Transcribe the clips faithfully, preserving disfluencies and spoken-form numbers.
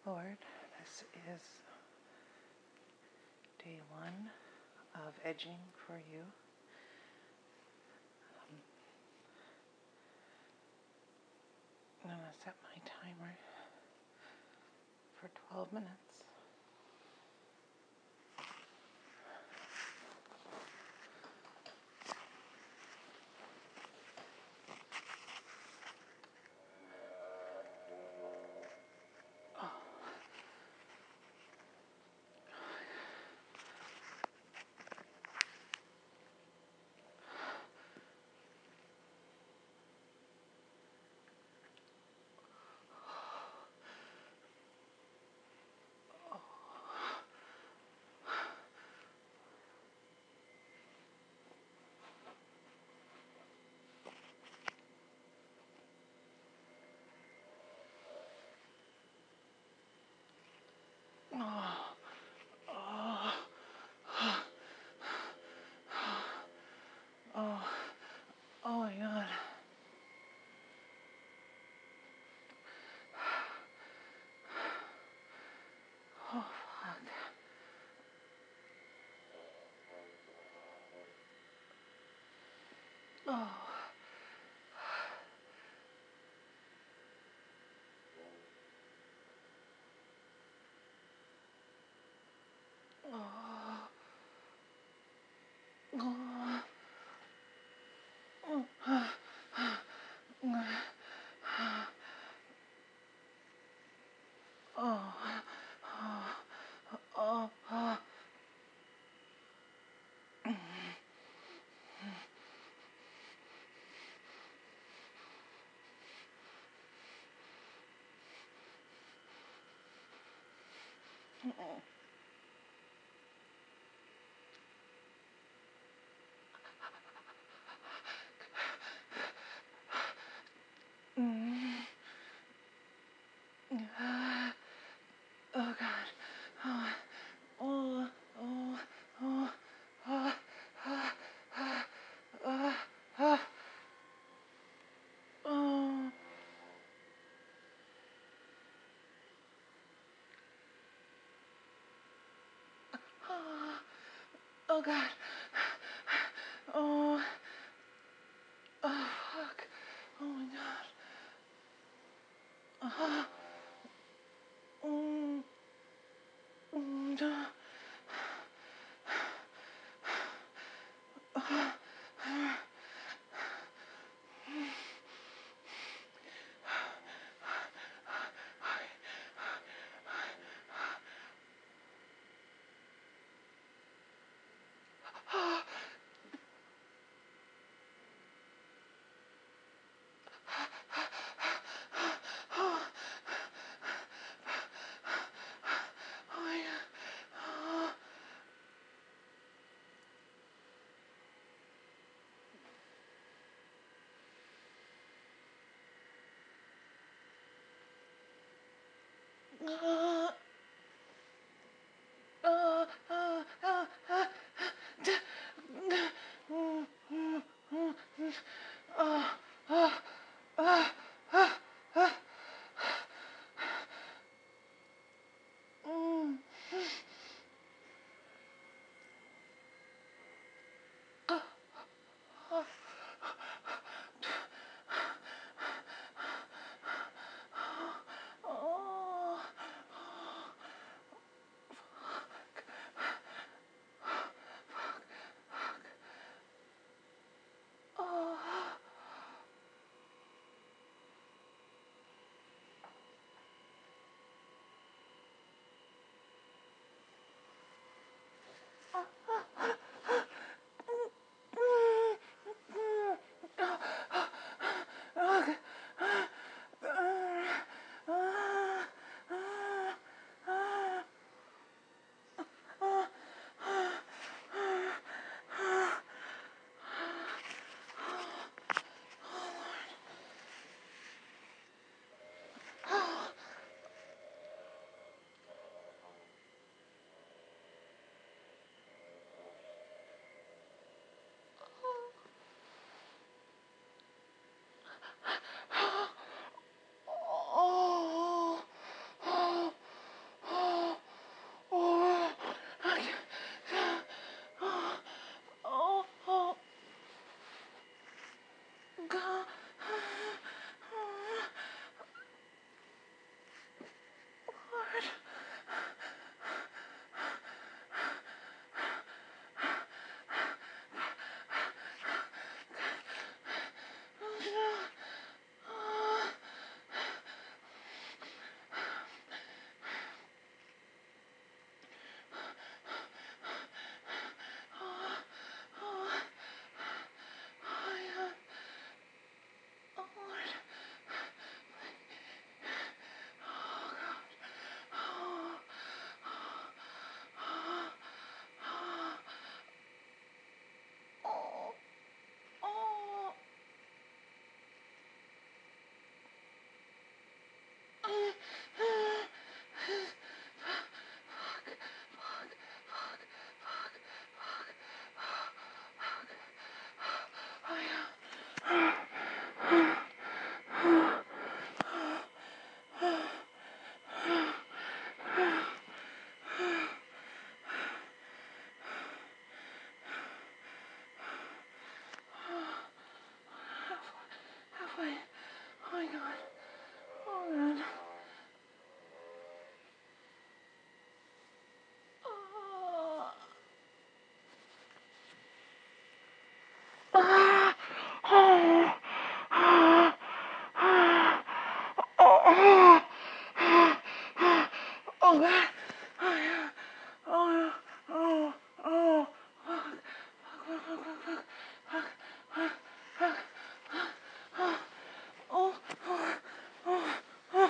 Lord, this is day one of edging for you. Um, I'm going to set my timer for twelve minutes. Oh, oh, oh, oh my God. Oh, fuck. Oh. Oh. Oh. Oh. Oh. Oh. Oh. Oh God. Oh. Oh. Oh. Oh. Oh. Oh. Oh. Oh. Oh. Oh God. Oh. Oh fuck. Oh my God. Uh-huh. Mm. Mm. Uh. Uh. Uh. Uh. Uh. Uh. Uh. Mm. Mm. Mm. Uh. Uh. Uh. Uh. Uh. Mm. Uh. Uh. Oh. my god. Oh god. Oh. Ah. Oh. Ah. Ah. Oh. Oh god. Oh yeah. Oh yeah. Oh. Oh. Fuck. Fuck. Fuck. Fuck. Fuck. Fuck. Fuck. Fuck. Oh. Oh. Oh. Oh.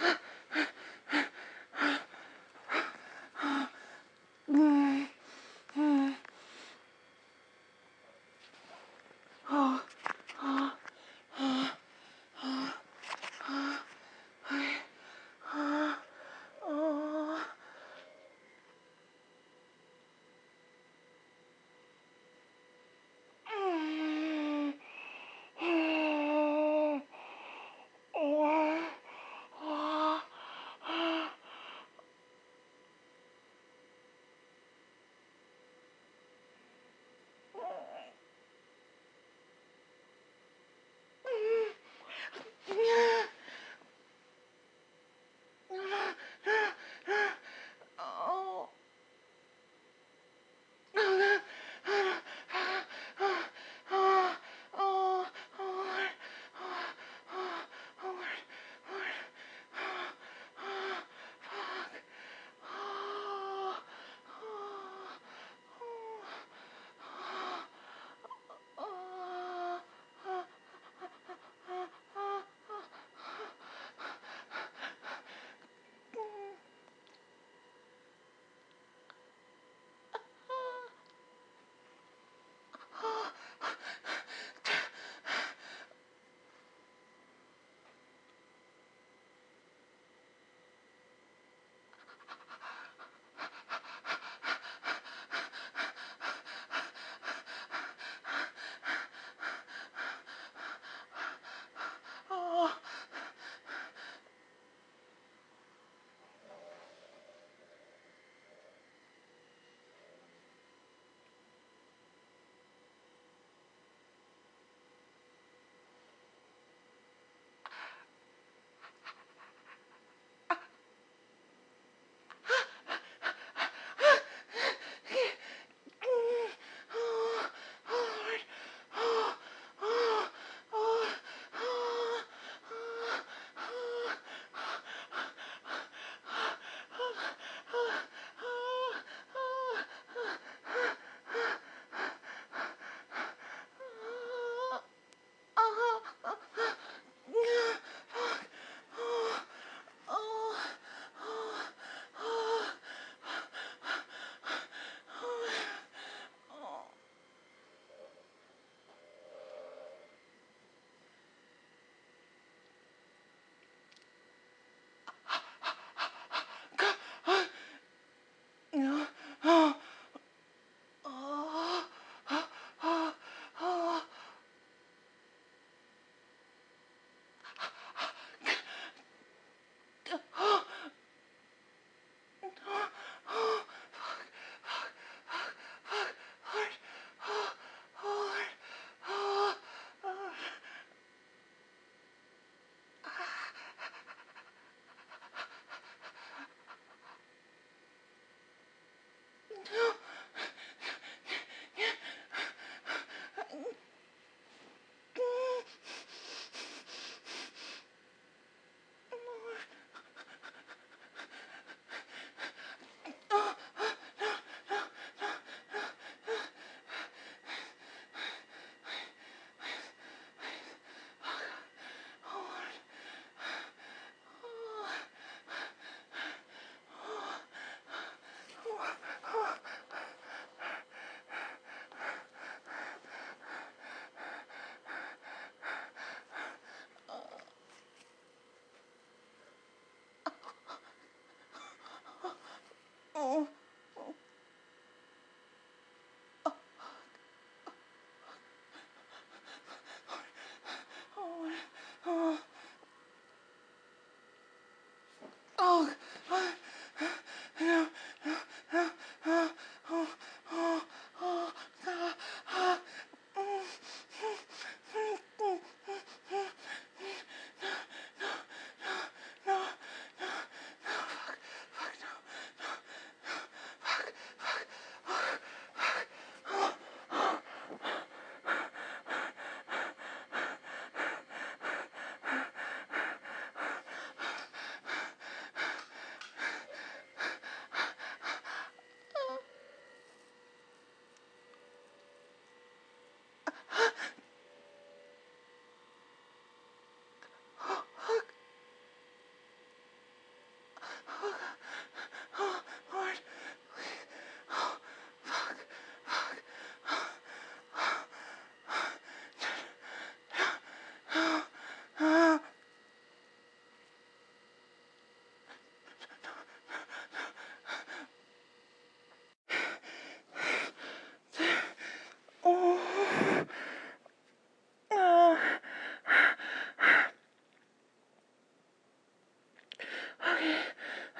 Mm. Mm. Oh. Oh. Oh. Oh. Oh. Oh. Oh.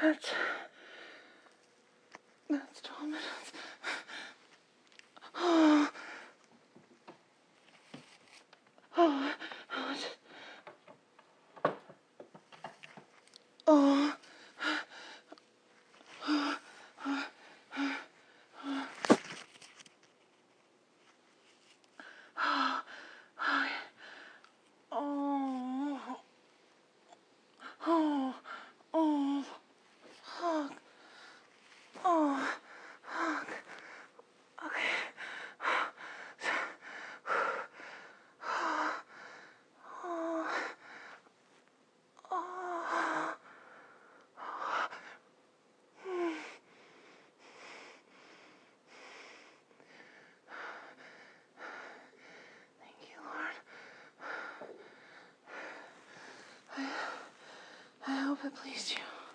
That's, that's twelve minutes. Oh, oh, oh, oh, oh, oh, fuck, oh, fuck, okay. Thank you, Lord. I, I hope it pleased you.